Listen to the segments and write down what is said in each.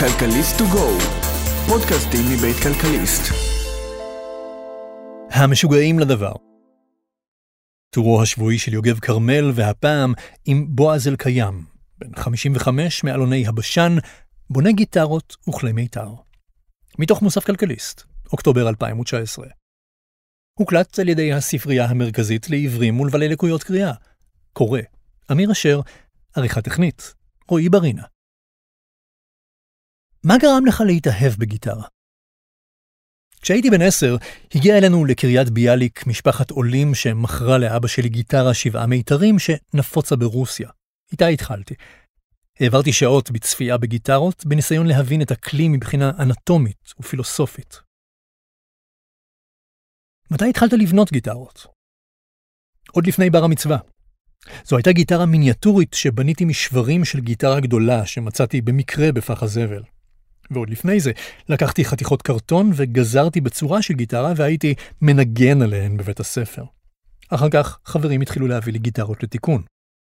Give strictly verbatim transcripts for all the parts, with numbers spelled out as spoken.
כלכליסט טו גו, פודקאסטים מבית כלכליסט. המשוגעים לדבר. טורו השבועי של יוגב קרמל, והפעם עם בועז אלקיים, בן חמישים וחמש מאלוני הבשן, בונה גיטרות וכלי מיתר. מתוך מוסף כלכליסט, אוקטובר אלפיים תשע עשרה. הוקלט על ידי הספרייה המרכזית לעברים ולבעלי לקויות קריאה. קורא, אמיר אשר, עריכה טכנית, רועי ברינה. מה גרם לך להתאהב בגיטרה? כשהייתי בן עשר, הגיע אלינו לקריית ביאליק משפחת עולים שמכרה לאבא שלי גיטרה שבעה מיתרים שנפוצה ברוסיה. איתה התחלתי. העברתי שעות בצפייה בגיטרות בניסיון להבין את הכלי מבחינה אנטומית ופילוסופית. מתי התחלת לבנות גיטרות? עוד לפני בר המצווה. זו הייתה גיטרה מיניאטורית שבניתי משברים של גיטרה גדולה שמצאתי במקרה בפח הזבל. ועוד לפני זה לקחתי חתיכות קרטון וגזרתי בצורה של גיטרה והייתי מנגן עליהן בבית הספר. אחר כך חברים התחילו להביא לי גיטרות לתיקון.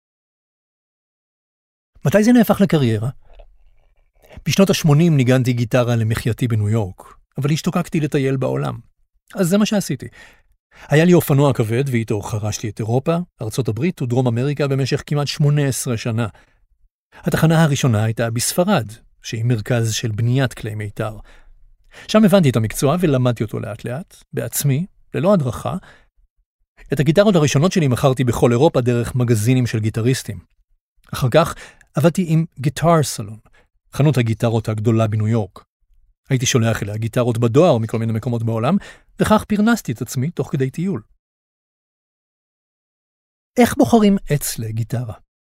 מתי זה נהפך לקריירה? בשנות ה-שמונים ניגנתי גיטרה למחייתי בניו יורק, אבל השתוקקתי לטייל בעולם. אז זה מה שעשיתי. היה לי אופנוע כבד ואיתו חרשתי את אירופה, ארצות הברית ודרום אמריקה במשך כמעט שמונה עשרה שנה. התחנה הראשונה הייתה בספרד, שהיא מרכז של בניית כלי מיתר. שם הבנתי את המקצוע ולמדתי אותו לאט לאט, בעצמי, ללא הדרכה. את הגיטרות הראשונות שלי מכרתי בכל אירופה דרך מגזינים של גיטריסטים. אחר כך עבדתי עם גיטר סלון, חנות הגיטרות הגדולה בניו יורק. הייתי שולח אליה גיטרות בדואר מכל מיני מקומות בעולם, וכך פרנסתי את עצמי תוך כדי טיול. איך בוחרים עץ לגיטרה?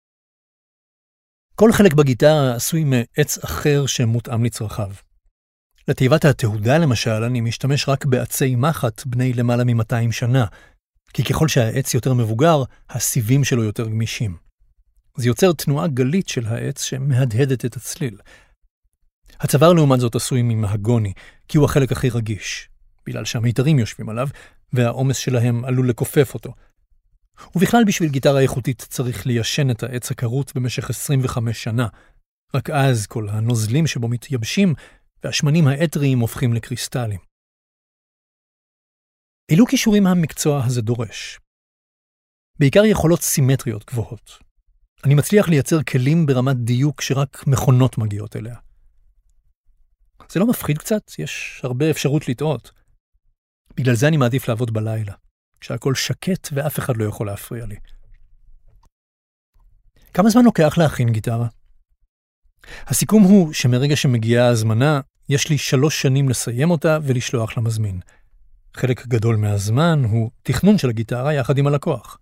כל חלק בגיטרה עשוי מעץ אחר שמותאם לצרכיו. לתיבת התהודה למשל אני משתמש רק בעצי מחט בני למעלה מ-מאתיים שנה, כי ככל שהעץ יותר מבוגר, הסיבים שלו יותר גמישים. זה יוצר תנועה גלית של העץ שמהדהדת את הצליל. הצוואר לעומת זאת עשוי ממהגוני, כי הוא החלק הכי רגיש, בגלל שהמיתרים יושבים עליו, והעומס שלהם עלול לקופף אותו. ובכלל בשביל גיטרה איכותית צריך ליישן את העץ הקרוט במשך עשרים וחמש שנה. רק אז כל הנוזלים שבו מתייבשים, והשמנים האטריים הופכים לקריסטלים. אילו כישורים המקצוע הזה דורש? בעיקר יכולות סימטריות גבוהות. אני מצליח לייצר כלים ברמת דיוק שרק מכונות מגיעות אליה. זה לא מפחיד קצת? יש הרבה אפשרות לטעות. בגלל זה אני מעדיף לעבוד בלילה, כשהכל שקט ואף אחד לא יכול להפריע לי. כמה זמן לוקח להכין גיטרה? הסיכום הוא שמרגע שמגיעה ההזמנה, יש לי שלוש שנים לסיים אותה ולשלוח למזמין. חלק גדול מהזמן הוא תכנון של הגיטרה יחד עם הלקוח.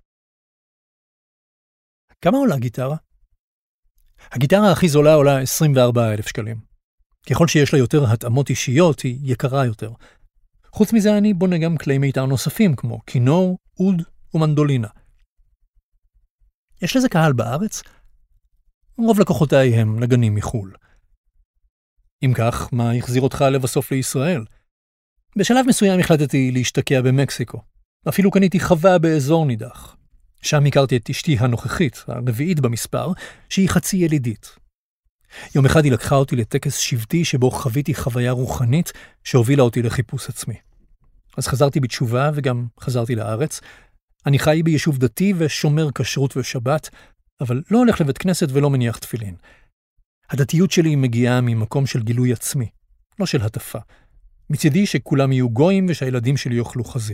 כמה עולה גיטרה? הגיטרה הכי זולה עולה עשרים וארבעה אלף שקלים. ככל שיש לה יותר התאמות אישיות, היא יקרה יותר. חוץ מזה אני בונה גם כלי מיתר נוספים, כמו כינור, אוד ומנדולינה. יש לזה קהל בארץ? רוב לקוחותיי הם נגנים מחול. אם כך, מה החזיר אותך לבסוף לישראל? בשלב מסוים החלטתי להשתקע במקסיקו. אפילו קניתי חווה באזור נידח. שם הכרתי את אשתי הנוכחית, הרביעית במספר, שהיא חצי ילידית. יום אחד היא לקחה אותי לטקס שבטי שבו חוויתי חוויה רוחנית שהובילה אותי לחיפוש עצמי. אז חזרתי בתשובה וגם חזרתי לארץ. אני חי ביישוב דתי ושומר כשרות ושבת, אבל לא הולך לבית כנסת ולא מניח תפילין. הדתיות שלי מגיעה ממקום של גילוי עצמי, לא של הטפה. מצידי שכולם יהיו גויים ושהילדים שלי יאכלו חזיר.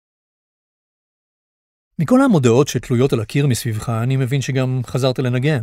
מכל המודעות שתלויות על הקיר מסביבך, אני מבין שגם חזרת לנגן.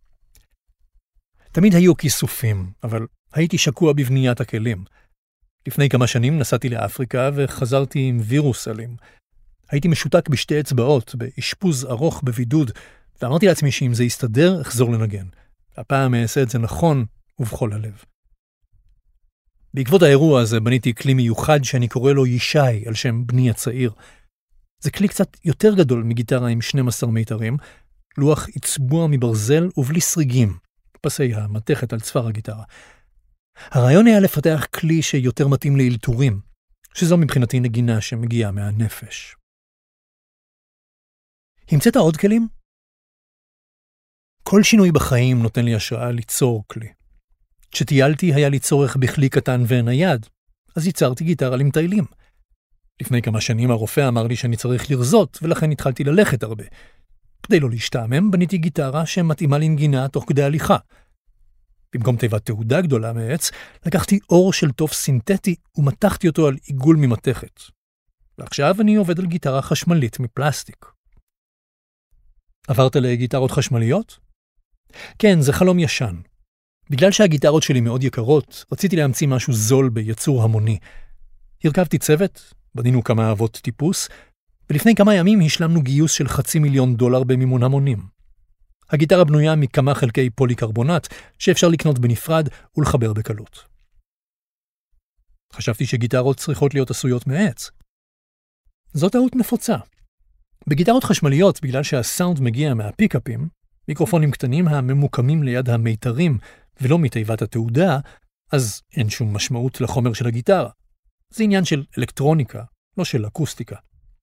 תמיד היו כיסופים, אבל הייתי שקוע בבניית הכלים. לפני כמה שנים נסעתי לאפריקה וחזרתי עם וירוס אלים. הייתי משותק בשתי אצבעות, באשפוז ארוך בבידוד, ואמרתי לעצמי שאם זה יסתדר, אחזור לנגן. הפעם אעשה את זה נכון ובכל הלב. בעקבות האירוע הזה בניתי כלי מיוחד שאני קורא לו ישי, על שם בני הצעיר. זה כלי קצת יותר גדול מגיטרה עם שנים עשר מיתרים, לוח עצבוע מברזל ובלי סריגים. פסי המתכת על צוואר הגיטרה. הרעיון היה לפתח כלי שיותר מתאים לאלתורים, שזו מבחינתי נגינה שמגיעה מהנפש. המצאת עוד כלים? כל שינוי בחיים נותן לי השראה ליצור כלי. כשטיילתי היה לי צורך בכלי קטן ונייד, אז ייצרתי גיטרה למטיילים. לפני כמה שנים הרופא אמר לי שאני צריך לרזות, ולכן התחלתי ללכת הרבה. כדי לא להשתעמם, בניתי גיטרה שמתאימה לנגינה תוך כדי הליכה. במקום תיבת תעודה גדולה מעץ, לקחתי אור של תוף סינתטי ומתחתי אותו על עיגול ממתכת. ועכשיו אני עובד על גיטרה חשמלית מפלסטיק. עברת לגיטרות חשמליות? כן, זה חלום ישן. בגלל שהגיטרות שלי מאוד יקרות, רציתי להמציא משהו זול ביצור המוני. הרכבתי צוות, בנינו כמה אהבות טיפוס, ולפני כמה ימים השלמנו גיוס של חצי מיליון דולר במימון המונים. הגיטרה בנויה מכמה חלקי פוליקרבונט שאפשר לקנות בנפרד ולחבר בקלות. חשבתי שגיטרות צריכות להיות עשויות מעץ. זאת טעות נפוצה. בגיטרות חשמליות, בגלל שהסאונד מגיע מהפיקאפים, מיקרופונים קטנים הממוקמים ליד המיתרים ולא מתיבת התעודה, אז אין שום משמעות לחומר של הגיטרה. זה עניין של אלקטרוניקה, לא של אקוסטיקה.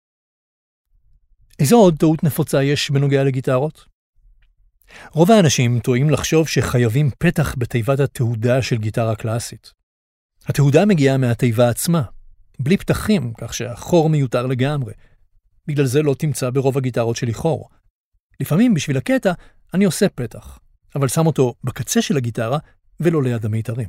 איזו עוד טעות נפוצה יש בנוגע לגיטרות? רוב האנשים טועים לחשוב שחייבים פתח בתיבת התעודה של גיטרה קלאסית. התעודה מגיעה מהתיבה עצמה, בלי פתחים, כך שהחור מיותר לגמרי. בגלל זה לא תמצא ברוב הגיטרות שלי חור. לפעמים בשביל הקטע אני עושה פתח, אבל שם אותו בקצה של הגיטרה ולא ליד המיתרים.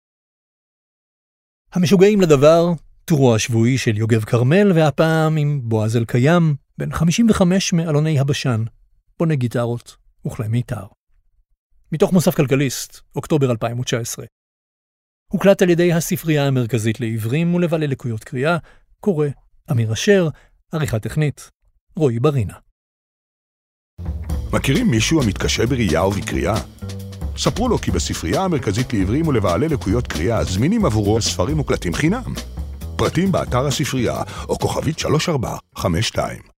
המשוגעים לדבר, טורו השבועי של יוגב קרמל, והפעם עם בועז אלקיים, בן חמישים וחמש מאלוני הבשן, בונה גיטרות וכלי מיתר. מתוך מוסף כלכליסט, אוקטובר אלפיים תשע עשרה. הוקלט על ידי הספרייה המרכזית לעיוורים ולבעלי לקויות קריאה, קורא אמיר אשר, עריכה טכנית, רועי ברינה. מכירים מישהו המתקשה בראייה ובקריאה? ספרו לו כי בספרייה המרכזית לעיוורים ולבעלי לקויות קריאה זמינים עבורו ספרים מוקלטים חינם. פרטים באתר הספרייה או כוכבית שלוש ארבע חמש שתיים.